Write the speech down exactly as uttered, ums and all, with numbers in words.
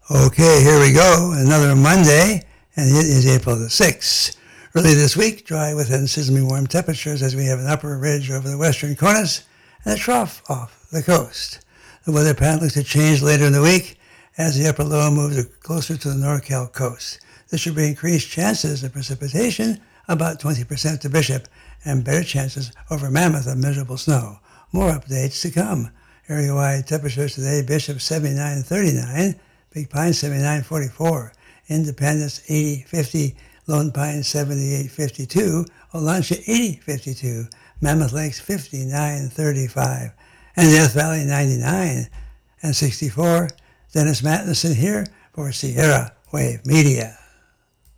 Okay, here we go. Another Monday, and it is April the sixth. Early this week, dry with unseasonably warm temperatures as we have an upper ridge over the western corners and a trough off the coast. The weather pattern looks to change later in the week as the upper low moves closer to the NorCal coast. This should bring increased chances of precipitation, about twenty percent to Bishop, and better chances over Mammoth of miserable snow. More updates to come. Area-wide temperatures today, Bishop seventy-nine thirty-nine, Big Pine seventy-nine forty-four, Independence eighty fifty, Lone Pine seventy-eight fifty-two, Olancha eighty fifty-two, Mammoth Lakes fifty-nine thirty-five, and Death Valley ninety-nine and sixty-four. Dennis Mattinson here for Sierra Wave Media.